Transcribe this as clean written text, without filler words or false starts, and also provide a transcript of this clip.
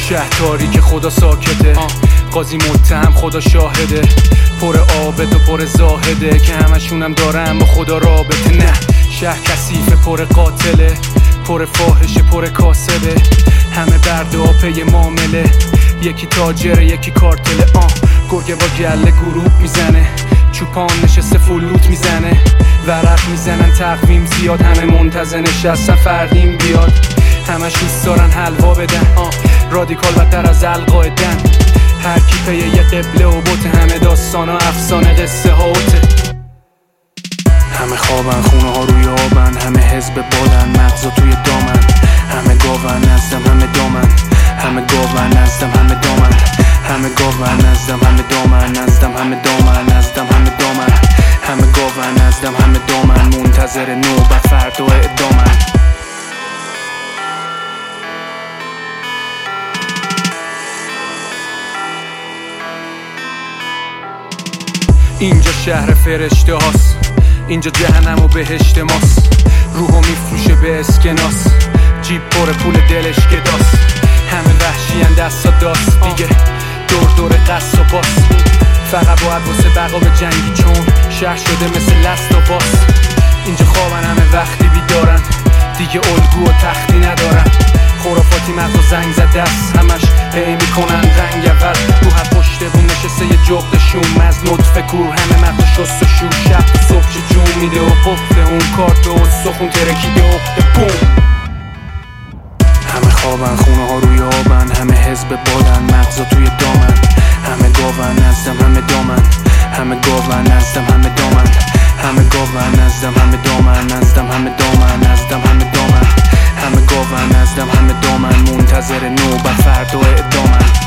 شهر تاریک خدا ساکته، قاضی متهم خدا شاهده، پر عابد و پر زاهده که همشونم دارن با خدا رابطه. نه شهر کثیفه، پر قاتله، پر فاحشه، پر کاسبه، همه برده ها پی معامله، یکی تاجره یکی کارتله. گرگه با گله گروه میزنه، چوپان نشسته فلوت میزنه، ورق میزنن تقویم زیاد، همه منتظر نشستن فردین بیاد، همش دوست دارن حلوا بدن، رادیکال بدتر از القاعدن، هر کی پی یه قبله و بوته، همه داستان و افسانه قصه ها اوته. همه خوابن، خونه ها روی آبن، همه حزب بادن، مغزا توی دامن، همه گاون نزدم همه دامن، همه گاون نزدم همه دامن، همه گاون نزدم همه دامن، نزدم همه دامن، نزدم همه دامن، همه گاون نزدم همه دامن، منتظر نوبت فردا اعدامن. اینجا شهر فرشته هاست، اینجا جهنم و بهشت ماست، روحو میفروشه به اسکناس، جیب پر پول دلش گداست، همه وحشیان دستا داست دیگه، دور قص و باس، فقط باید واسه بقا به جنگی چون شهر شده مثل لست و باس. اینجا خوابن، همه وقتی بیدارن، دیگه الگو و تختی ندارن، خرافاتی مغزا زنگ زده است، همش هی میکنن رنگ اول، رو هر پشت بوم نشسته یه جغد شوم از نطفه کور، همه مغزا شست و شور، شب تا صبح چه جون میده و قفله اون کارت و سخون ترکیده اخته بوم. همه خوابن، خونه ها روی آبن، همه حزب بادن، مغزا توی دامن، همه گاون نزدم همه دامن، همه گاون نزدم همه دامن، همه گاون نزدم همه دامن، نزدم همه دامن، نزدم همه دامن، همه گاون نزدم همه دامن، منتظر نوبت فردا اعدامن.